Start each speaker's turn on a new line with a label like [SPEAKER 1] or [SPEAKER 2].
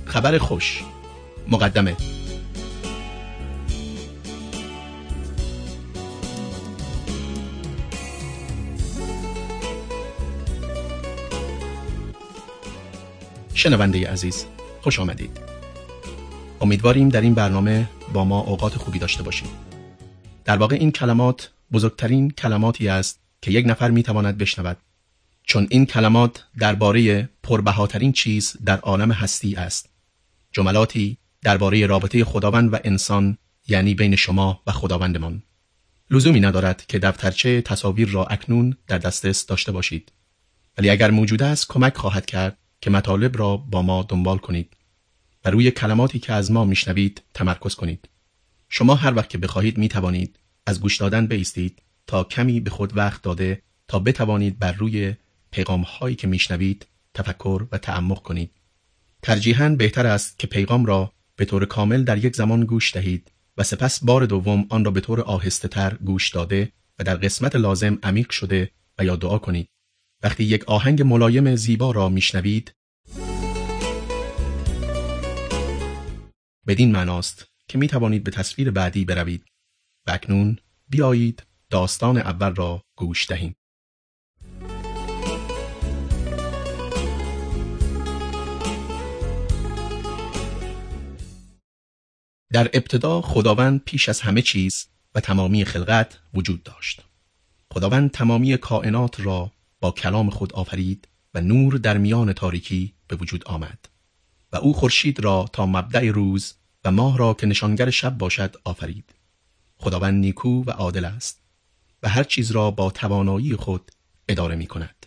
[SPEAKER 1] خبر خوش. مقدمه. شنونده عزیز، خوش آمدید. امیدواریم در این برنامه با ما اوقات خوبی داشته باشیم. در واقع این کلمات بزرگترین کلماتی است که یک نفر میتواند بشنود، چون این کلمات درباره پربهاترین چیز در عالم هستی است. جملاتی درباره رابطه خداوند و انسان، یعنی بین شما و خداوندمان. لزومی ندارد که دفترچه تصاویر را اکنون در دسترس داشته باشید، ولی اگر موجود است کمک خواهد کرد که مطالب را با ما دنبال کنید و روی کلماتی که از ما میشنوید تمرکز کنید. شما هر وقت که بخواهید میتوانید از گوش دادن بایستید تا کمی به خود وقت داده تا بتوانید بر روی پیغام هایی که میشنوید تفکر و تعمق کنید. ترجیحاً بهتر است که پیغام را به طور کامل در یک زمان گوش دهید و سپس بار دوم آن را به طور آهسته تر گوش داده و در قسمت لازم عمیق شده و یا دعا کنید. وقتی یک آهنگ ملایم زیبا را میشنوید، بدین معناست که می توانید به تصویر بعدی بروید. و اکنون بیایید داستان اول را گوش دهیم. در ابتدا خداوند پیش از همه چیز و تمامی خلقت وجود داشت. خداوند تمامی کائنات را با کلام خود آفرید و نور در میان تاریکی به وجود آمد. و او خورشید را تا مبدأ روز و ماه را که نشانگر شب باشد آفرید. خداوند نیکو و عادل است و هر چیز را با توانایی خود اداره می کند.